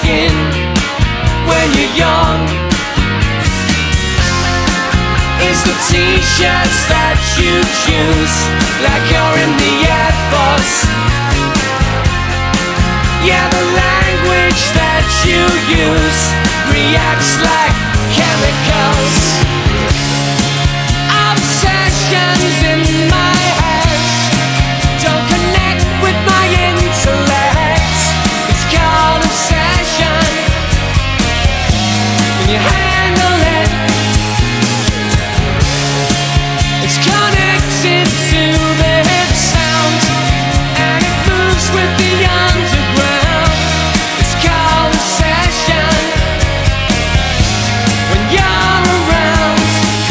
skin when you're young? Is the t-shirts that you choose like you're in the Air Force? Yeah, the language that you use reacts like chemicals. Obsessions in my head don't connect with my intellect. It's called obsession. Can you handle it? It's connected to the hip sound, and it moves with the underground. It's called obsession. When you're around,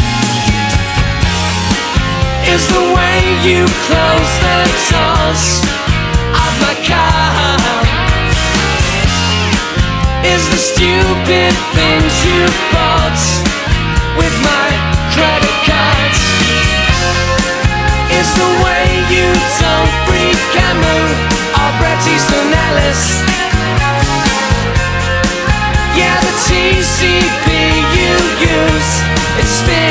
is the way you close the doors of my car, is the stupid things you bought with my credit cards, is the way you don't breathe Camus or Bret Easton Ellis. Yeah, the TCP you use, it's still